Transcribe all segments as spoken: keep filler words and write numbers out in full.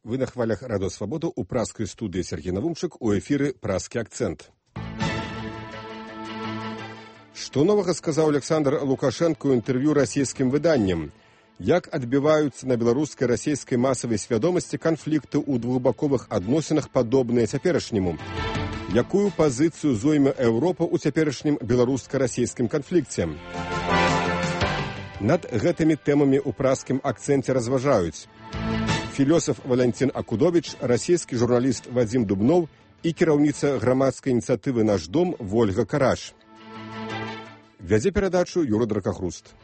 Вы на хвалях Радио Свобода у праской студии Сергей Навумчик, у эфиры «Праский акцент». Што новага сказаў Александр Лукашенко ў інтэрв'ю расійскім выданням? Як адбіваюцца на беларускай расійскай масавай свядомасці канфлікты ў двухбаковых адносінах падобныя цяперашняму? Якую пазіцыю зойме Еўропа ў цяперашнім беларуска-расійскім канфлікце? Над гэтымі тэмамі ў праскім акцэнце разважаюць філёсаф Валянцін Акудовіч, расійскі журналіст Вадзім Дубноў і кіраўніца грамадскай ініцыятывы «Наш дом» Вольга Караш. Вядзе перадачу Юра Дракахруст.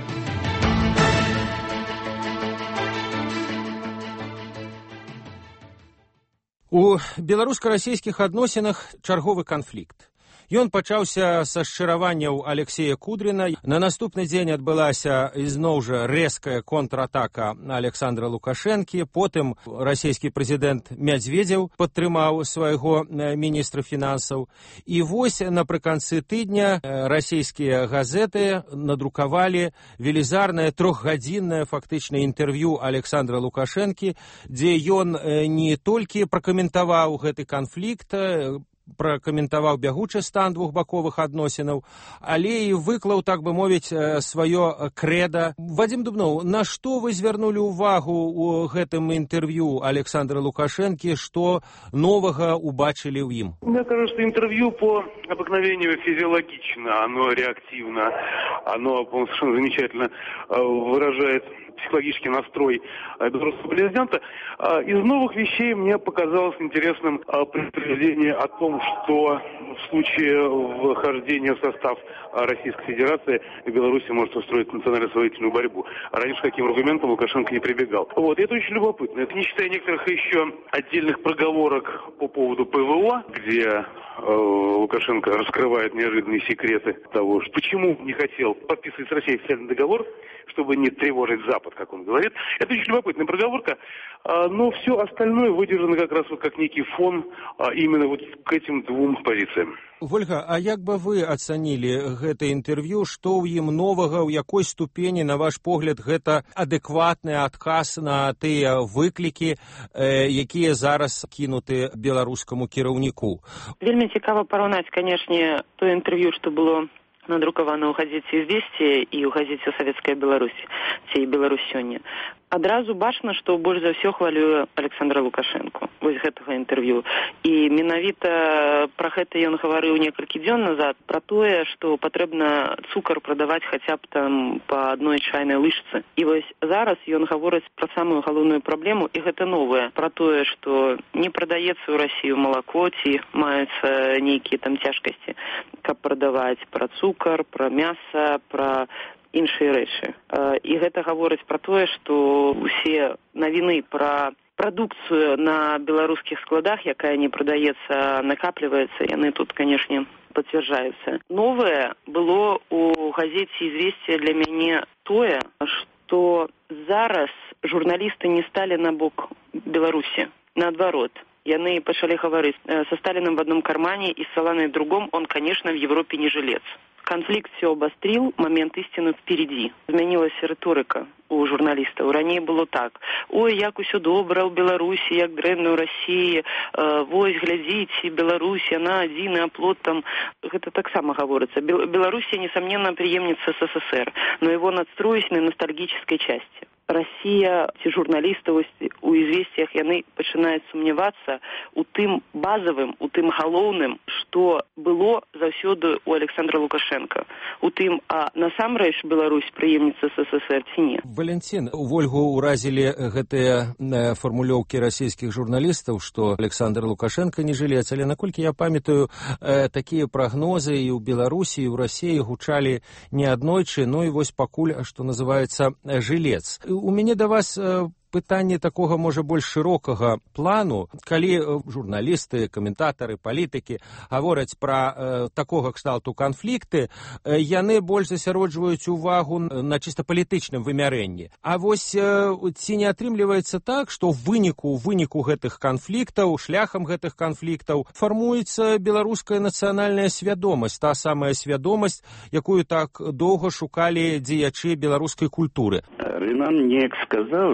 У беларуска-расійскіх адносінах чарговы канфлікт. Ён пачаўся са шчыраванняў Алексея Кудріна. На наступны дзень адбылася ізноў жа рэзкая контратака Александра Лукашэнкі. Потым расійскі прэзідэнт Мядзведзеў падтрымаў свайго міністра фінансаў. І вось напрыканцы тыдня расійскія газеты надрукавалі велізарнае трохгадзіннае фактычна інтэрв'ю Александра Лукашэнкі, дзе ён не толькі пракаментаваў гэты канфлікт, пракаментаваў бягучы стан двухбаковых адносінаў, але і выклаў, так бы мовіць, сваё крэда. Вадзім Дубноў, на што вы звярнулі ўвагу ў гэтым інтэрв'ю Александра Лукашэнкі, што новага убачылі ў ім? Мне кажется, что интервью по обыкновению физиологично, оно реактивно, оно совершенно замечательно выражает психологический настрой белорусского президента. Из новых вещей мне показалось интересным предупреждение о том, что в случае вхождения в состав Российской Федерации Беларусь может устроить национально-освободительную борьбу. Раньше каким аргументом Лукашенко не прибегал. Вот, это очень любопытно. Это не считая некоторых еще отдельных проговорок по поводу ПВО, где э, Лукашенко раскрывает неожиданные секреты того, что, почему не хотел подписывать с Россией официальный договор, чтобы не тревожить Запад, как он говорит. Это очень любопытная проговорка, но все остальное выдержано как раз вот как некий фон именно вот к этим двум позициям. Вольга, а як бы вы ацанілі гэта інтэрв'ю, што ў ім новага, ў якой ступені, на ваш погляд, гэта адэкватны адказ на тыя выклікі, якія зараз кінуты беларускаму кіраўніку? Вельмі цікава параўнаць, канешне, тое інтэрв'ю, што было надрукавана ў газеце «Известия» і ў газеце «Советская Беларусь», ці «Беларусь сёння». Адразу бачна, што больш за ўсё хвалюе Александра Лукашенко вось гэтага інтэрв'ю. І менавіта пра гэта ён гаварыў некалькі дзён назад, пра тое, што патрэбна цукар прадаваць хаця б там па адной чайнай лыжцы. І вось зараз ён гаворыць пра самую галоўную праблему, і гэта новае, пра тое, што не прадаецца ў Расію малако, ці маюцца нейкія там цяжкасці, каб прадаваць пра цукар, пра мяса, пра іншыя рэчы. І гэта гаворыць пра тое, што ўсе навіны пра прадукцыю на беларускіх складах, якая не прадаецца, накапліваецца, яны тут, канешне, пацвярджаюцца. Новае было ў газеце «Известия» для мяне тое, што зараз журналісты не сталі на бок Беларусі. Наадварот, яны пачалі гаварыць: со Сталиным в одном кармане и с Соланой в другом, он, конечно, в Европе не жилец. Конфликт все обострил, момент истины впереди. Змянилась риторика у журналістаў. Раней было так: ой, як усё добра ў Беларусі, як дрэнна ў Расіі, э, вось, глядзіце, Беларусь, яна адзіны аплот там. Гэта таксама гаворыцца. Беларусь, несомненно, преемница СССР, но его надстроить на ностальгической части. Расія, ці журналісты у «Известиях», яны пачынаюць сумнявацца у тым базавым, у тым галоўным, што было заўсёды у Александра Лукашенко. У тым, а насамрэч Беларусь прыемніца СССР ці не. Валянцін, Вольгу ўразілі гэтыя фармулёўкі расійскіх журналістаў, што Александр Лукашенко не жылец, але наколькі я памятаю, такія прагнозы і ў Беларусі, і ў Расіі гучалі не аднойчы, ну і вось пакуль, што называецца, жылец. У мяне да вас пытанне такога, можа, больш шырокага плану, калі журналісты, каментатары, палітыкі гавораць пра э, такога кшталту канфлікты, э, яны больш засяроджваюць увагу на чыста палітычным вымярэнні. А вось э, ці не атрымліваецца так, што ў выніку, ў выніку гэтых канфліктаў, шляхам гэтых канфліктаў фармуецца беларуская нацыянальная свядомасць, та самая свядомасць, якую так доўга шукалі дзеячы беларускай культуры. Рынан неяк сказаў, што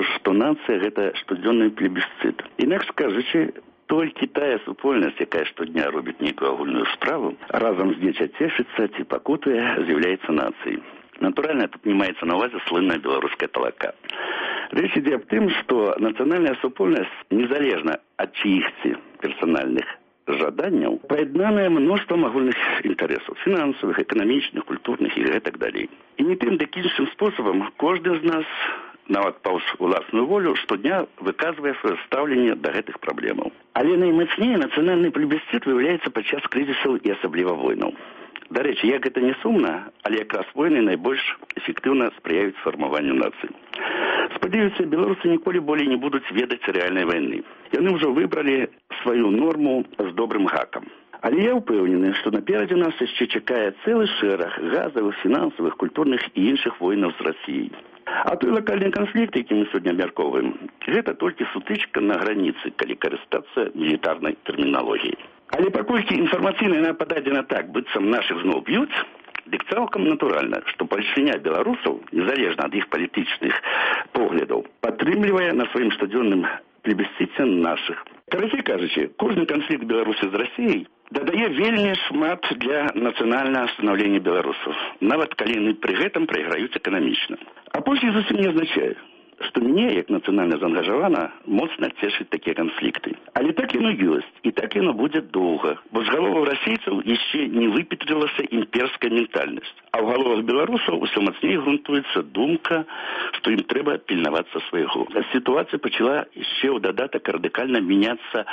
нацыя – гэта штодзённы плебісцыт. Інакш кажучы, толькі тая супольнасць, якая штодня робіць нейкую агульную справу, разам з дзеця цешыцца ці пакутуе, з'яўляецца нацыяй. Натуральна, тут не маецца на увазе слынная беларуская талака. Речь ідзе аб тым, што нацыянальная супольнасць, незалежна ад чыіхці персанальных жаданняў, паяднаная мноствам агульных інтарэсаў, фінансавых, эканамічных, культурных і гэтак далей. І не тым дык іншым спосабам кожны з нас, нават паўз уласную волю, штодня выказвае сваё стаўленне да гэтых праблемаў. Але наймацней нацыянальны плебісцыт выяўляецца падчас крызісаў і асабліва войнаў. Дарэчы, як гэта не сумна, але якраз войны найбольш эфектыўна спрыяюць фармаванню нацыі. Спадзяюся, беларусы ніколі болей не будуць ведаць рэальнай вайны. Яны ўжо выбралі сваю норму з добрым гакам. Але я ўпэўнены, што наперадзе нас яшчэ чакае цэлы шэраг газавых, фінансавых, культурных і іншых войнаў з Расіяй. А той лакальны канфлікт, які мы сёння абмяркоўваем, гэта толькі сутычка на граніцы, калі карыстацца мілітарнай тэрміналогіяй. Але паколькі інфармацыйна яна пададзена так, быццам нашых зноў б'юць, дык цалкам натуральна, што пальшыня беларусаў, незалежна ад іх палітычных поглядаў, падтрымлівае на сваім штодзённым плебісцыце нашых. Карацей кажучы, кожны канфлікт Беларусі з Расіяй дадае вельмі шмат для нацыянальнага станаўлення беларусаў, нават калі яны пры гэтым прайграюць эканамічна. Апошні зусім не азначае, што мне, як нацыянальна заангажавана, моцна цешыць такія канфлікты. Але так яно ёсць, і так яно будзе доўга, бо з галоваў расейцаў яшчэ не выпетрылася імперская ментальнасць. А ў галовах беларусаў усё мацней грунтуецца думка, што ім трэба пільнавацца свайго. Сітуацыя пачала яшчэ ў дадатак радыкальна мяняцца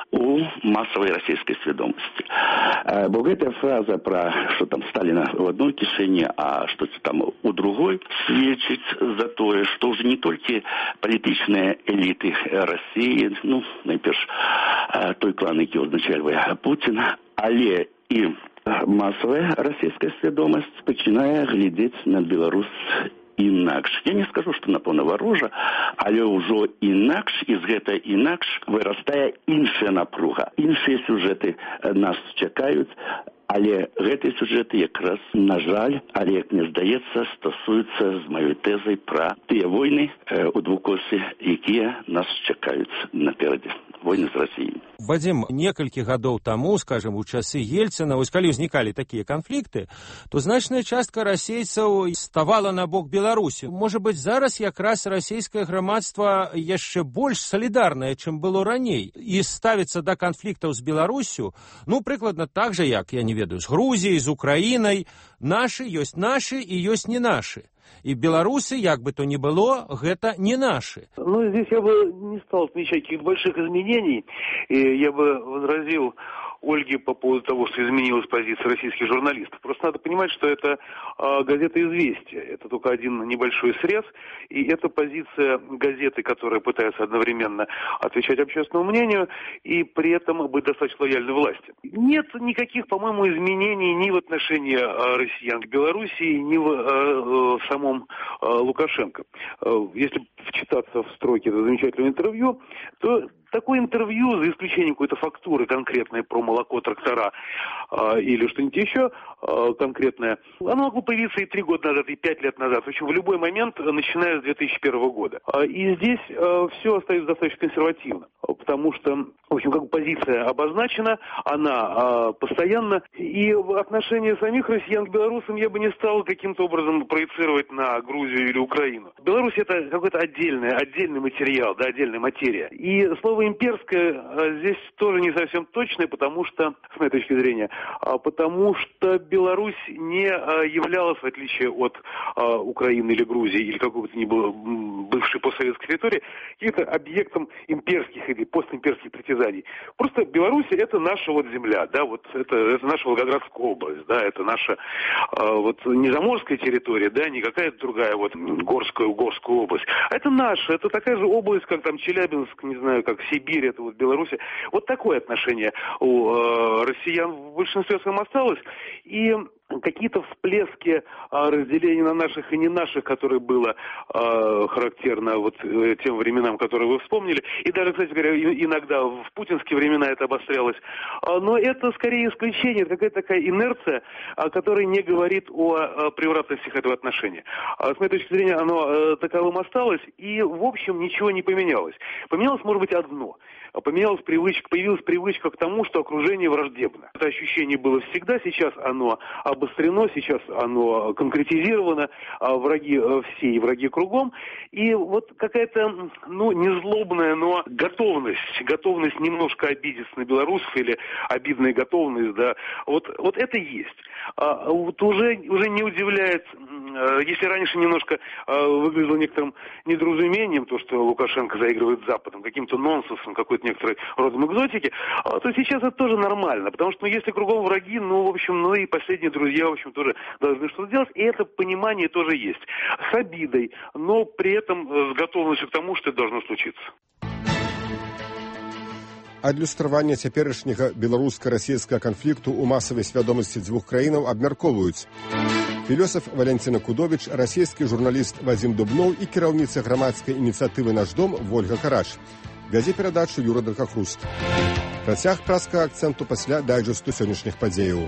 у масавай расійскай свядомасці. Бо гэтая фраза пра, што там Сталіна ў адной кішэні, а штосьці там у другой, сведчыць за тое, што ўжо не толькі палітычныя эліты Расіі, ну, найперш той клан, які ўзначальвае Пуцін, але і масавая расійская свядомасць пачынае глядзець на Беларусь інакш. Я не скажу, што напэўна варожа, але ўжо інакш, і з гэта інакш вырастае іншая напруга. Іншыя сюжэты нас чакаюць, але гэтыя сюжэты якраз, на жаль, але, як мне здаецца, стасуюцца з маёй тэзай пра тыя войны э, у двукосе, якія нас чакаюць наперадзе. Войны з Расіяй. Вадзім, некалькі гадоў таму, скажем, у часы Ельцына, вось калі ўзнікалі такія канфлікты, то значная частка расейцаў ставала на бок Беларусі. Можа быць, зараз якраз расійскае грамадства яшчэ больш салідарнае, чым было раней, і ставіцца да канфліктаў з Беларусю, ну, прыкладна так жа, як, я не ведаю, з Грузіяй, з Украінай. Нашы ёсць нашы і ёсць не нашы. И белорусы, як бы то ни было, это не наши. Ну, здесь я бы не стал отмечать каких-то больших изменений. И я бы возразил Ольге по поводу того, что изменилась позиция российских журналистов. Просто надо понимать, что это э, газета «Известия». Это только один небольшой срез. И это позиция газеты, которая пытается одновременно отвечать общественному мнению и при этом быть достаточно лояльной власти. Нет никаких, по-моему, изменений ни в отношении э, россиян к Белоруссии, ни в, э, в самом э, Лукашенко. Э, если вчитаться в строки этого замечательного интервью, то такое интервью, за исключением какой-то фактуры конкретной про молоко, трактора э, или что-нибудь еще э, конкретное, оно могло появиться и три года назад, и пять лет назад. В общем, в любой момент, начиная с две тысячи первого года. И здесь э, все остается достаточно консервативно, потому что, в общем, как бы позиция обозначена, она э, постоянно, и в отношении самих россиян к белорусам я бы не стал каким-то образом проецировать на Грузию или Украину. Беларусь — это какой-то отдельный, отдельный материал, да, отдельная материя. И слово «имперское» здесь тоже не совсем точное, потому что, с моей точки зрения, потому что Беларусь не являлась, в отличие от Украины или Грузии, или какого-то ни было бывшей постсоветской территории, каким-то объектом имперских или постимперских притязаний. Просто Беларусь — это наша вот земля, да, вот это, это наша Волгоградская область, да, это наша вот не заморская территория, да, не какая-то другая вот горская, горская область, а это наша, это такая же область, как там Челябинск, не знаю, как Сибирь, это вот Беларусь. Вот такое отношение у э, россиян в большинстве своем осталось. И какие-то всплески а, разделения на наших и не наших, которое было а, характерно вот э, тем временам, которые вы вспомнили. И даже, кстати говоря, иногда в путинские времена это обострялось. А, но это скорее исключение, это какая-то такая инерция, а, которая не говорит о, о превратности этого отношения. А, с моей точки зрения, оно а, таковым осталось, и в общем ничего не поменялось. Поменялось, может быть, одно. Поменялась привычка, появилась привычка к тому, что окружение враждебно. Это ощущение было всегда, сейчас оно обострено, сейчас оно конкретизировано, а враги все и враги кругом. И вот какая-то, ну, не злобная, но готовность, готовность немножко обидеться на белорусов или обидная готовность, да, вот, вот это есть. А, вот уже, уже не удивляет, если раньше немножко а, выглядело некоторым недоразумением то, что Лукашенко заигрывает с Западом, каким-то нонсенсом, какой-то некоторой родом экзотики, то сейчас это тоже нормально, потому что, ну, если кругом враги, ну, в общем, ну, и последние друзья, в общем, тоже должны что-то делать, и это понимание тоже есть. С обидой, но при этом с готовностью к тому, что это должно случиться. Адлюстраванне цяперашняга беларуска-расійскага канфлікту ў масавай свядомасці дзвюх краінаў абмяркоўваюць філёсаф Валянціна Кудовіч, расійскі журналіст Вадзім Дубноў і кіраўніца грамадскай ініцыятывы «Наш дом» Вольга Караш. Вядзе перадачу Юра Дракахруст. Працяг праскага акцэнту пасля дайджэсту сённяшніх падзеяў.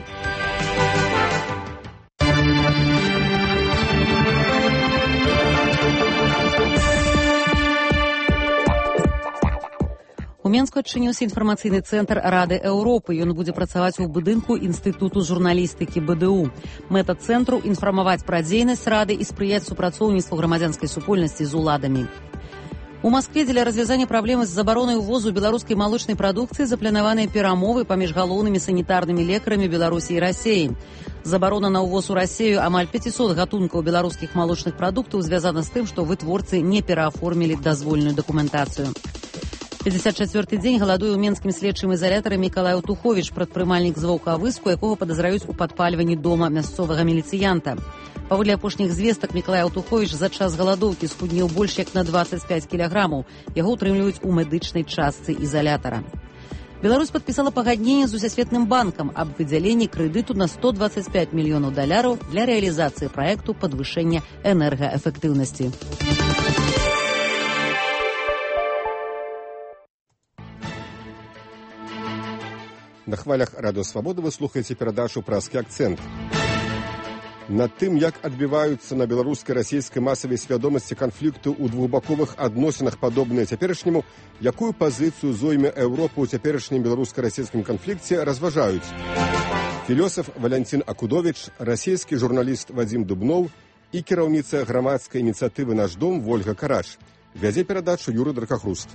У Менску адчыніўся інфармацыйны цэнтр Рады Еўропы. Ён будзе працаваць у будынку Інстытуту журналістыкі бэ дэ у. Мэта цэнтру – інфармаваць пра дзейнасць Рады і спрыяць супрацоўніцтву грамадзянскай супольнасці з уладамі. У Маскве дзеля развязання праблемы з забаронай увозу беларускай малочнай прадукцыі запланаваныя перамовы паміж галоўнымі санітарнымі лекарамі Беларусі і Расіі. Забарона на ўвоз у Расію амаль пяцьсот гатункаў беларускіх малочных прадуктаў звязана з тым, што вытворцы не перааформілі дазвольную дакументацыю. пятьдесят четвёрты дзень галадуе ў менскім следчым ізалятары Мікалай Утуховіч, прадпрымальнік з Ваўкавыску, якога падазраюць у падпальванні дома мясцовага міліцыянта. Паводле апошніх звестак, Мікалай Утуховіч за час галадоўкі схуднеў больш як на двадцать пять кілаграмаў. Яго ўтрымліваюць у медычнай частцы ізалятара. Беларусь падпісала пагадненне з Усесветным банкам аб выдзяленні крэдыту на сто двадцать пять мільёнаў даляраў для рэалізацыі праекту падвышэння энергаэфектыўнасці. На хвалях Радыё Свабода вы слухаеце перадачу «Праскі акцэнт». Над тым, як адбіваюцца на беларуска-расійскай масавай свядомасці канфлікту ў двухбаковых адносінах падобныя цяперашняму, якую пазіцыю зойме Еўропа ў цяперашнім беларуска-расійскім канфлікце, разважаюць філёсаф Валянцін Акудовіч, расійскі журналіст Вадзім Дубноў і кіраўніца грамадскай ініцыятывы «Наш дом» Вольга Караш. Вядзе перадачу Юра Дракахруст.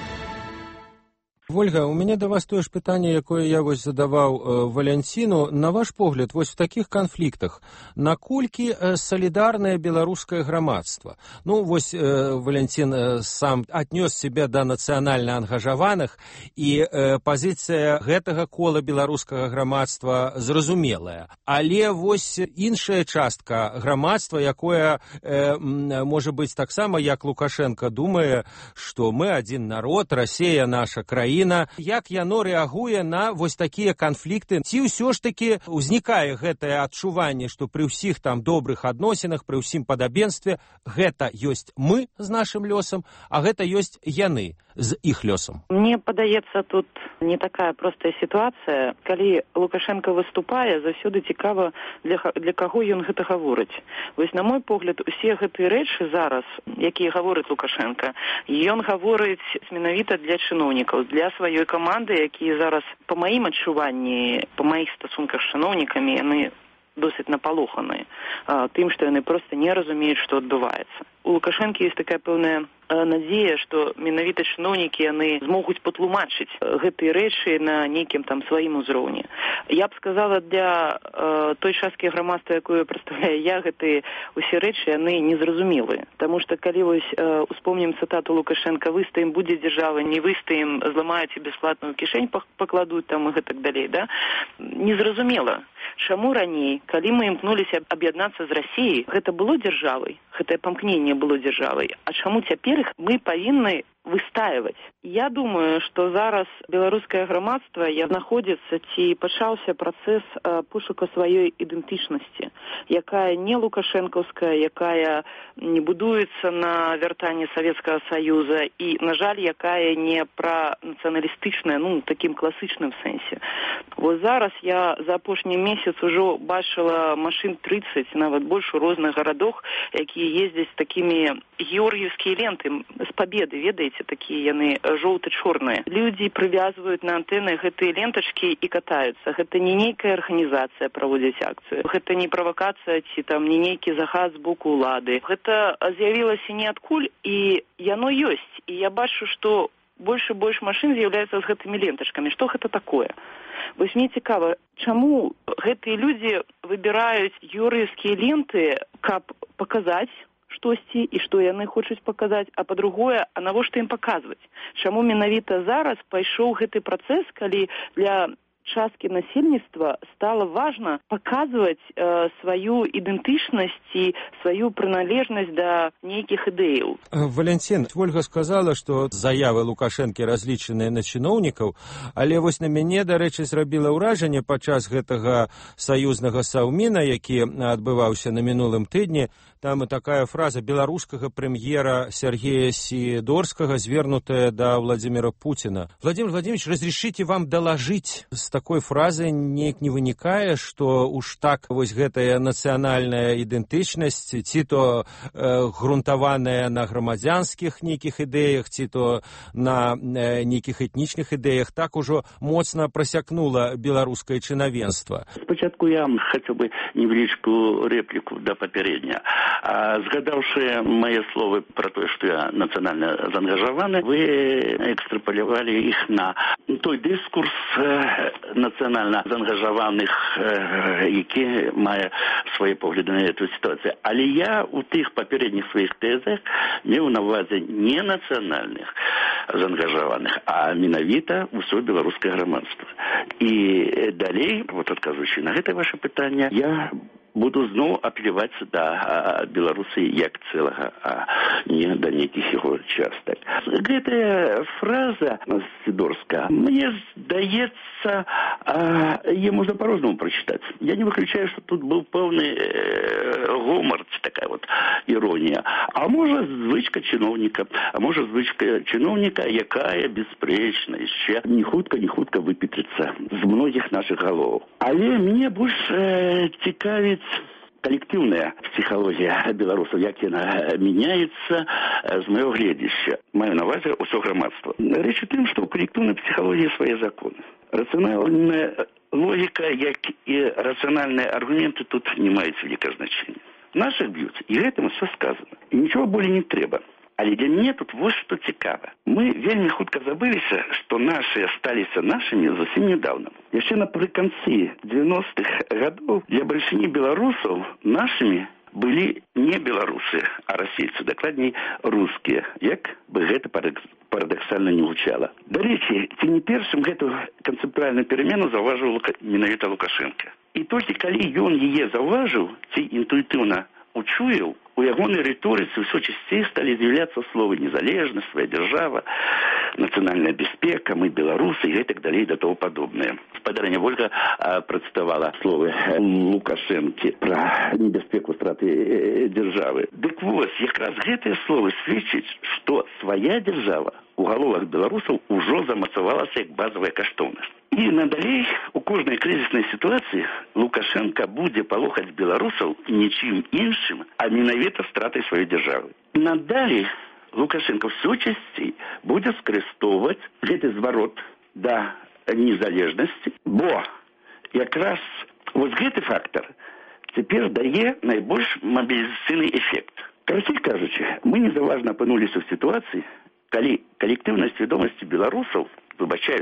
Вольга, у мяне да вас тое ж пытанне, якое я вось задаваў э, Валянціну. На ваш погляд, вось в такіх канфліктах, наколькі э, салідарнае беларускае грамадства? Ну, вось э, Валянцін э, сам аднёс себе да нацыянальна ангажаваных, і э, пазіцыя гэтага кола беларускага грамадства зразумелая. Але вось іншая частка грамадства, якое э, можа быць таксама, як Лукашенко думае, што мы адзін народ, Расія наша краіна, як яно рэагуе на вось такія канфлікты? Ці ўсё ж такі ўзнікае гэтае адчуванне, што пры ўсіх там добрых адносінах, пры ўсім падабенстве гэта ёсць мы з нашым лёсам, а гэта ёсць яны з іх лёсам? Мне падаецца, тут не такая простая сітуацыя. Калі Лукашенко выступае, заўсёды цікава, для, для каго ён гэта гаворыць. Вось, на мой погляд, усе гэтыя рэчы зараз, якія гаворыць Лукашенко, ён гаворыць менавіта для чыноўнікаў, для сваёй каманды, якія зараз, па маім адчуванні, па маіх стасунках з чыноўнікамі, яны досыць напалоханыя тым, што яны проста не разумеюць, што адбываецца. У Лукашэнкі ёсць такая пэўная надзея, што менавіта чыноўнікі яны змогуць патлумачыць гэтыя рэчы на нейкім там сваім узроўні. Я б сказала, для э, той часткі грамадства, якую прадстаўляю я, гэтыя усе рэчы яны незразумелыя. Таму што калі вось э, успомнім цытату Лукашенка: «Выстаім, будзе дзяржава, не выстаім, зламаюць і бясплатную кішэнь пакладуць там і гэтак далей», да? Незразумела. Чаму раней, калі мы імкнуліся аб'яднацца з Расіяй, гэта было дзяржавай, гэтае памкненне было дзяржавай, а чаму цяпер мы павінны выстаивать. Я думаю, что зараз беларускае грамадства знаходзіцца ці пачаўся працэс пошука сваёй ідэнтычнасці, якая не лукашэнкаўская, якая не будуецца на вяртанні Савецкага Саюза і, на жаль, якая не пра нацыяналістычная, ну, такім класычным сэнсе. Вот зараз я за апошні месяц ужо бачыла машын трыццаць, нават больш у розных гарадах, якія ездзяць з такімі георгіевскія ленты з пабеды, ведаеце, такія яны жоўта-чорныя. Людзі прывязваюць на антэны гэтыя лентачкі і катаюцца. Гэта не нейкая арганізацыя праводзіць акцыю. Гэта не правакацыя ці там не нейкі захад з боку ўлады. Гэта з'явілася ніадкуль і яно ёсць. І я бачу, што больш і больш машын з'яўляюцца з гэтымі лентачкамі. Што гэта такое? Вось мне цікава, чаму гэтыя людзі выбіраюць георгіевскія ленты, каб паказаць штосьці і што яны хочуць паказаць, а па-другое, а навошта ім паказваць? Чаму менавіта зараз пайшоў гэты працэс, калі для часткі насельніцтва стала важна паказваць э, сваю ідэнтычнасць і сваю прыналежнасць да нейкіх ідэяў. Валентин, Ольга сказала, што заявы Лукашэнкі разлічаныя на чыноўнікаў, але вось на мяне, дарэчы, зрабіла ўражанне падчас гэтага саюзнага саўміна, які адбываўся на мінулым тыдні. Там і такая фраза беларускага прэм'ера Сергея Сидорскага, звернутая да Владимира Путина. Владимир Владимирович, разрешите вам доложить? С такой фразы неяк не вынікае, што уж так вось гэтая нацыянальная ідэнтычнасць, ці то э, грунтаваная на грамадзянскіх нейкіх ідэях, ці то на э, нейкіх этнічных ідэях, так ужо моцна прасякнула беларускае чынавенства. Спачатку я хацеў бы невялічкую рэпліку да папярэдня. А, згадаўшы мае словы пра тое, што я нацыянальна заангажаваны, вы экстрапалявалі іх на той дыскурс э, нацыянальна заангажаваных, э, які мае свае погляды на эту сітуацыю. Але я у тых папярэдніх сваіх тэзах меў на ўвазе не нацыянальных заангажаваных, а менавіта ўсё беларускае грамадства. І далей, вот адказваючы на гэта ваше пытанне, я буду зноў апеляваць да Беларусі як цэлага, а не да нейкіх яго частак. Гэтая фраза Сидорска, мне здаецца, яе можна па-рознаму прачытаць. Я не выключаю, што тут быў пэўны гумар, такая вот іронія. А можа, звычка чыноўніка, а можа, звычка чыноўніка, якая бясспрэчна яшчэ не хутка, не хутка выпетрыцца з многіх нашых галоў. Але мне больш э, цікавіць коллективная психология белорусов, як яна меняется з моего гледища. Маю на увазі усё грамадства. Речь о тым, что у коллективной психологии свои законы. Рациональная логика, як и рациональные аргументы тут не маюць великое значение. Наших б'юць, и гэтым все сказано. И ничего более не трэба. Але для мяне тут вось што цікава. Мы вельмі хутка забыліся, што нашыя сталіся нашымі зусім нядаўна. Яшчэ напрыканцы дзевяностых гадоў для бальшыні беларусаў нашымі былі не беларусы, а расейцы, дакладней рускія, як бы гэта парадаксальна не гучала. Дарэчы, ці не першым гэту канцэптуальную перамену заўважыў менавіта Лукашенко. І толькі калі ён яе заўважыў, ці інтуітыўна учуяў, у ягонай рыторыцы ўсё часцей сталі з'яўляцца словы незалежнасць, свая дзяржава, нацыянальная бяспека, мы беларусы і гэтак далей да того падобнае. Спадарня Вольга працытавала словы Лукашэнкі пра небяспеку страты э, дзяржавы. Дык вось, якраз гэтыя словы сведчаць, што свая дзяржава у галовах беларусаў ужо замацавалася як базавая каштоўнасць. І надалей у кожнай крызіснай сітуацыі Лукашенко будзе палохаць беларусаў нічым іншым, а менавіта стратай сваёй дзяржавы. Надалей Лукашенко ўсё часцей будзе скарыстоўваць гэты зварот да незалежнасці, бо якраз вось гэты фактар цяпер дае найбольш мабілізацыйны эфект. Карацей кажучы, мы незаўважна апынуліся ў сітуацыі, калі калектыўнай свядомасці беларусаў, выбачаюся,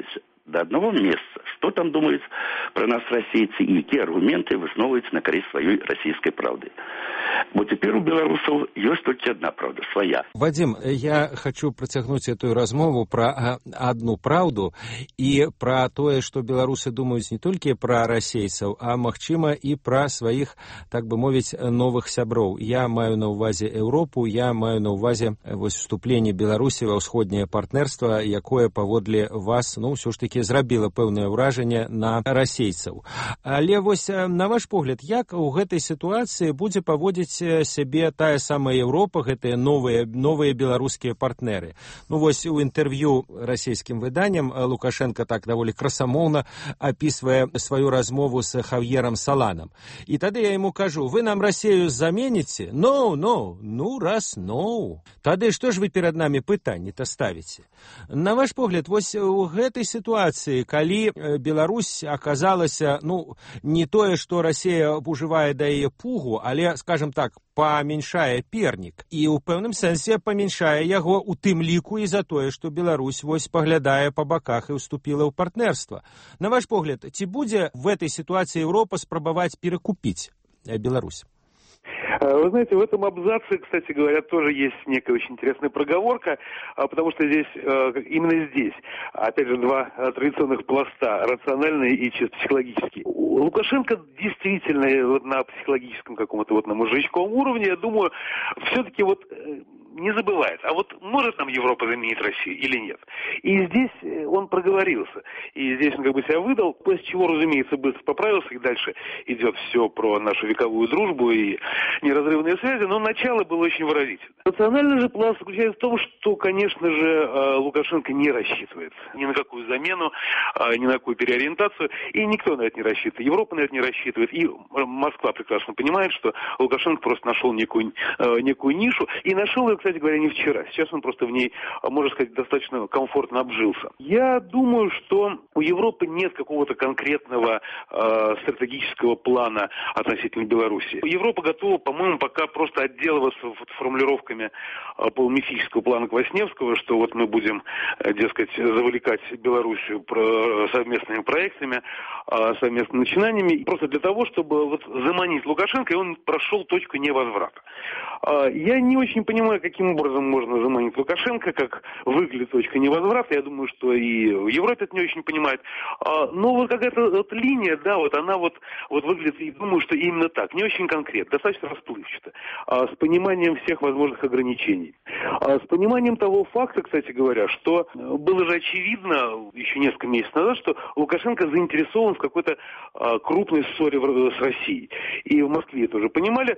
до одного месца, что там думают про нас российцы и какие аргументы высновываются на користь своей российской правды. Вот теперь у белорусов есть только одна правда, своя. Вадим, я хочу працягнуць эту размову про одну правду и про то, что белорусы думают не только про расейцев, а магчыма и про своих, так бы мовить, новых сяброў. Я маю на увазе Европу, я маю на увазе вось вступленне Беларусі ва ўсходняе партнерство, якое паводле вас, ну, все ж таки зрабіла пэўнае ўражанне на расейцаў. Але вось на ваш погляд, як у гэтай сітуацыі будзе паводзіць сябе тая самая Европа, гэтыя новыя новыя беларускія партнеры? Ну вось у інтэрв'ю расійскім выданням Лукашенко так даволі красамоўна опісвае сваю размову з Хавьером Соланам. І тады я ему кажу: вы нам Россию замените? No, no, ну раз no. Тады што ж вы перад нами пытанні-то ставіце? На ваш погляд, вось у гэтай сітуацыі, калі Беларусь аказалася, ну, не тое, што Россия ужывае да яе пугу, але, скажем так, паменьшае пернік і ў пэўным сэнсе паменьшае яго у тым ліку і за тое, што Беларусь вось паглядае па баках і ўступіла ў партнерства. На ваш погляд, ці будзе в этой ситуации Европа спрабаваць перекупить Беларусь? Вы знаете, в этом абзаце, кстати говоря, тоже есть некая очень интересная проговорка, потому что здесь, именно здесь, опять же, два традиционных пласта, рациональный и чисто психологический. Лукашенко действительно вот на психологическом каком-то вот на мужичковом уровне, я думаю, все-таки вот не забывает, а вот может нам Европа заменить Россию или нет. И здесь он проговорился, и здесь он как бы себя выдал, после чего, разумеется, быстро поправился, и дальше идет все про нашу вековую дружбу и неразрывные связи, но начало было очень выразительно. Национальный же план заключается в том, что, конечно же, Лукашенко не рассчитывает ни на какую замену, ни на какую переориентацию, и никто на это не рассчитывает. Европа на это не рассчитывает, и Москва прекрасно понимает, что Лукашенко просто нашел некую, некую нишу, и нашел ее, кстати говоря, не вчера. Сейчас он просто в ней, можно сказать, достаточно комфортно обжился. Я думаю, что у Европы нет какого-то конкретного э, стратегического плана относительно Беларуси. Европа готова, по-моему, пока просто отделываться вот формулировками э, полумифического плана Квасневского, что вот мы будем, э, дескать, завлекать Белоруссию про, совместными проектами, э, совместными начинаниями, просто для того, чтобы вот заманить Лукашенко, и он прошел точку невозврата. Э, я не очень понимаю, каким образом можно заманить Лукашенко, как выглядит точка невозврата. Я думаю, что и в Европе это не очень понимает. Но вот какая-то вот линия, да, вот она вот, вот выглядит, и думаю, что именно так. Не очень конкретно, достаточно расплывчато. С пониманием всех возможных ограничений. С пониманием того факта, кстати говоря, что было же очевидно еще несколько месяцев назад, что Лукашенко заинтересован в какой-то крупной ссоре с Россией. И в Москве это уже понимали.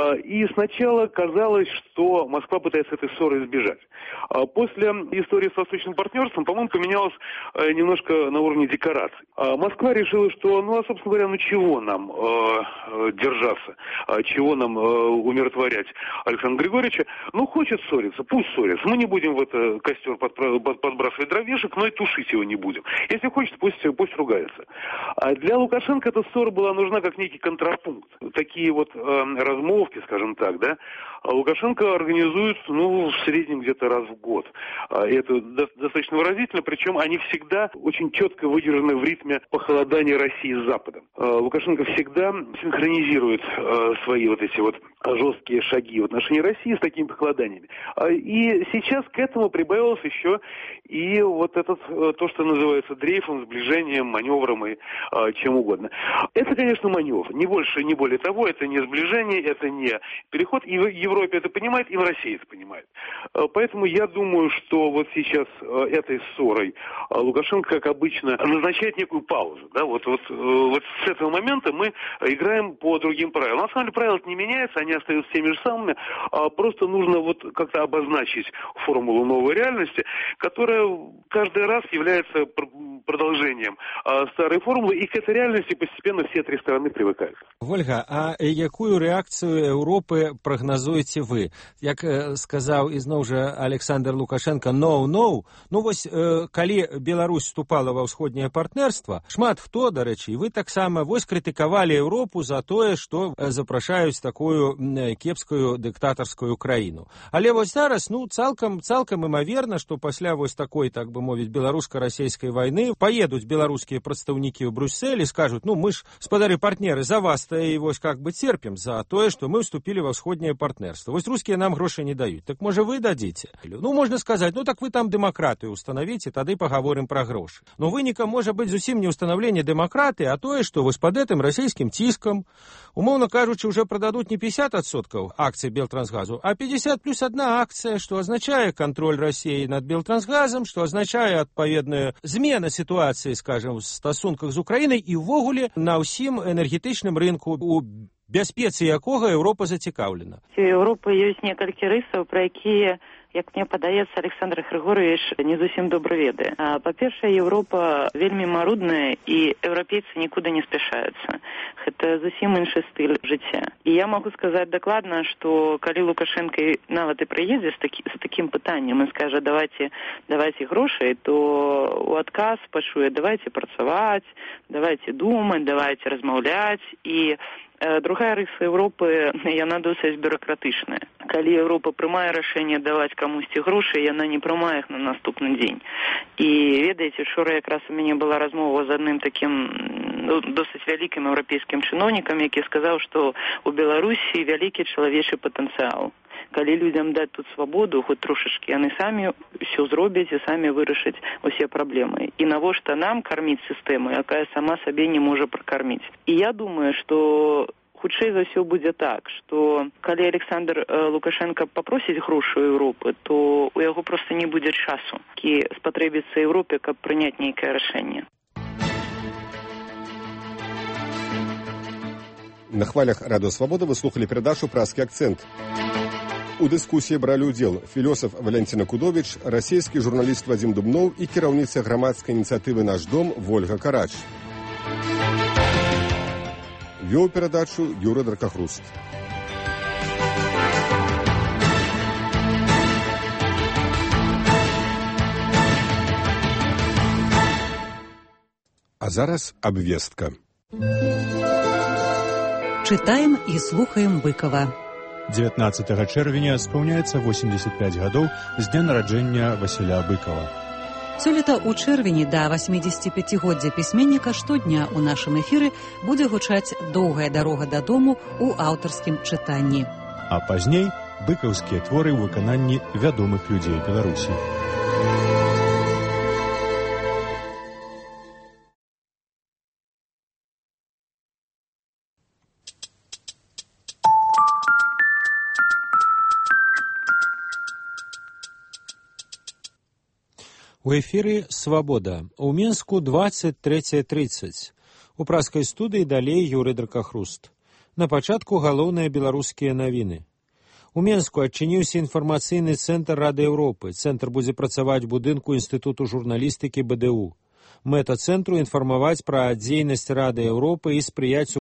И сначала казалось, что Москва пытается этой ссоры избежать. После истории с восточным партнерством, по-моему, поменялось немножко на уровне декораций. Москва решила, что, ну, а, собственно говоря, ну, чего нам э, держаться, чего нам э, умиротворять Александра Григорьевича? Ну, хочет ссориться, пусть ссорится. Мы не будем в это костер подбрасывать дровешек, но и тушить его не будем. Если хочет, пусть, пусть ругается. А для Лукашенко эта ссора была нужна как некий контрапункт. Такие вот э, размолвки, скажем так, да, Лукашенко организует, ну, в среднем где-то раз в год. И это достаточно выразительно, причем они всегда очень четко выдержаны в ритме похолодания России с Западом. Лукашенко всегда синхронизирует свои вот эти вот жесткие шаги в отношении России с такими похолоданиями. И сейчас к этому прибавилось еще и вот этот, то, что называется дрейфом, сближением, маневром и чем угодно. Это, конечно, маневр. Не больше, не более того, это не сближение, это не переход. И в Европе это понимает, и в России это понимает. Поэтому я думаю, что вот сейчас этой ссорой Лукашенко, как обычно, назначает некую паузу. Да? Вот, вот, вот с этого момента мы играем по другим правилам. На самом деле правила не меняются, они остаются теми же самыми. Просто нужно вот как-то обозначить формулу новой реальности, которая каждый раз является продолжением старой формулы, и к этой реальности постепенно все три стороны привыкают. Ольга, а якую реакцию Европы прогнозуете вы? Як сказаў ізноў жа Александр Лукашенко no, no, ну вось калі Беларусь вступала ва ўсходняе партнерство, шмат хто, дарэчы, і вы таксама вось крытыкавалі Европу за тое, што запрашаюць такую кепскую дыктатарскую краіну. Але вось зараз, ну, цалкам цалкам імаверна, што пасля вось такой, так бы мовіць, беларуска-расійскай вайны поедут белорусские представники в Брюссель и скажут, ну, мы ж, спадары партнеры, за вас-то и вось как бы терпим, за то, что мы вступили во всходнее партнерство. Вось русские нам гроши не дают. Так, может, вы дадите? Ну, можно сказать, ну, так вы там демократию установите, тогда и поговорим про гроши. Но вынікам может быть зусім не установление демократии, а то, что вось под этим российским тиском, умовно кажучи, уже продадут не пятьдесят процентов акций Белтрансгазу, а пятьдесят плюс одна акция, что означает контроль России над Белтрансгазом, что означает отповедная змена ситуации, скажем, в стосунках з Украиной и ввогуле на ўсім энергетычным рынку, у бяспецы якога Европа зацікаўлена. У Европы есть некалькі рысаў, про якія, як мне падаецца, Александр Григорьевич не зусім добра ведае. Па-першае, Европа вельмі марудная, і еўрапейцы нікуды не спяшаюцца. Гэта зусім іншы стыль жыцця. І я могу сказаць дакладна, што калі Лукашенко нават і прыедзе з, такі, з такім пытаннем і скажа давайте, давайте грошай, то у адказ пачуе давайте працаваць, давайте думаць, давайте размаўляць. І другая рыса Европы, яна досыць бюрократычная. Калі Европа прымае рашэнне даваць камусьці грошы, яна не прымае іх на наступны дзень. І ведаеце, учора якраз у мяне была размова з адным такім ну, досыць вялікім еўрапейскім чыноўнікам, які сказаў, што у Беларусі вялікі чалавечы патэнцыял. Калі людям даць тут свабоду, хоць трошачкі, яны самі ўсё зробяць і самі вырашаць усе праблемы. І навошта нам карміць сістэму, якая сама сабе не можа пракарміць. І я думаю, што хутчэй за ўсё будзе так, што калі Александр Лукашенко папросіць грошы ў Европы, то у яго проста не будзе часу, які спатрэбіцца Европе, каб прыняць нейкае рашэнне. На хвалях Радио Свобода вы слухали передачу «Пражскі акцент». У дыскусіі бралі ўдзел філёсаф Валянціна Кудовіч, расійскі журналіст Вадзім Дубноў і кіраўніца грамадскай ініцыятывы «Наш дом» Вольга Карач. Вёў перадачу Юра Дракахруст. А зараз абвестка. Чытаем і слухаем Быкова. дзевятнаццатага чэрвеня спаўняецца восемьдесят пять гадоў з дня нараджэння Васіля Быкова. Сёлета ў чэрвені да восьмідзесятіпяцігоддзя пісьменніка штодня ў нашым эфіры будзе гучаць «Доўгая дарога дадому» ў аўтарскім чытанні. А пазней быкаўскія творы ў выкананні вядомых людзей Беларусі. У эфіры «Свабода». У Мінску двадцать третье тридцать. У пражскай студыі далей Юры Дракахруст. На пачатку галоўныя беларускія навіны. У Мінску адчыніўся інфармацыйны цэнтр Рады Еўропы. Цэнтр будзе працаваць у будынку Інстытуту журналістыкі бэ дэ у. Мэта цэнтру інфармаваць пра дзейнасць Рады Еўропы і спрыяць